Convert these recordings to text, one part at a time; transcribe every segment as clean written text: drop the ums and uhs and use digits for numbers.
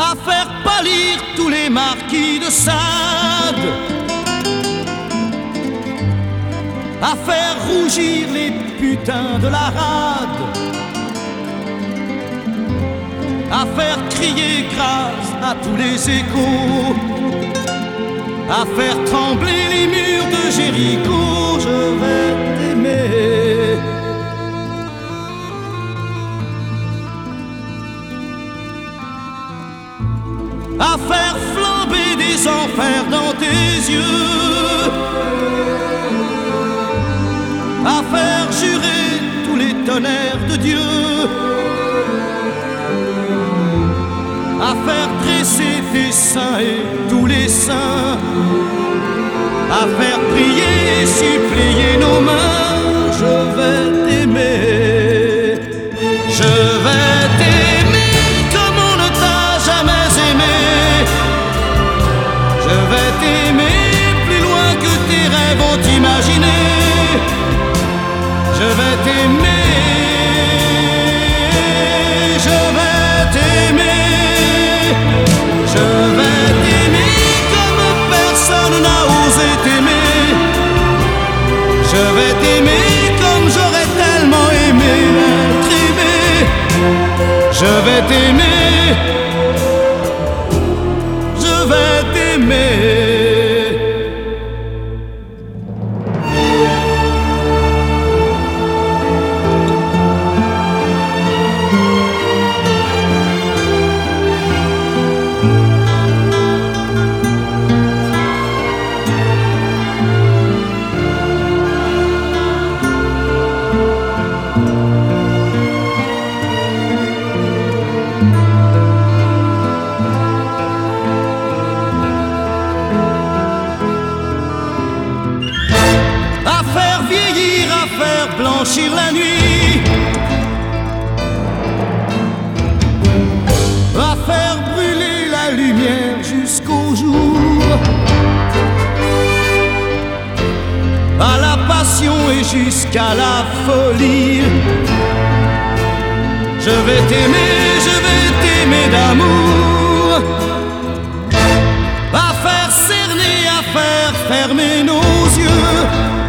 à faire pâlir tous les marquis de Sade, à faire rougir les putains de la rade, à faire crier grâce à tous les échos, à faire trembler les murs de Jéricho. Je vais t'aimer. À faire flamber des enfers dans tes yeux, à faire jurer tous les tonnerres de Dieu, à faire dresser tes seins et tous les saints, à faire prier et supplier nos mains. Je vais t'aimer, je vais t'aimer comme on ne t'a jamais aimé. Je vais t'aimer plus loin que tes rêves ont imaginé. Je vais t'aimer, je vais t'aimer, je vais t'aimer comme personne n'a osé t'aimer. Je vais t'aimer comme j'aurais tellement aimé être aimé. Je vais t'aimer, je vais t'aimer. Blanchir la nuit, à faire brûler la lumière jusqu'au jour, à la passion et jusqu'à la folie. Je vais t'aimer d'amour, à faire cerner, à faire fermer nos yeux,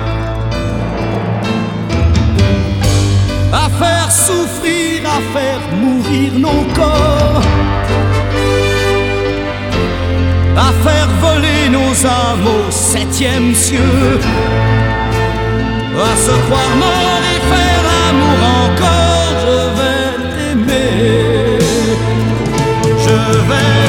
à faire souffrir, à faire mourir nos corps, à faire voler nos âmes au septième cieux, à se croire mort et faire l'amour encore. Je vais t'aimer, je vais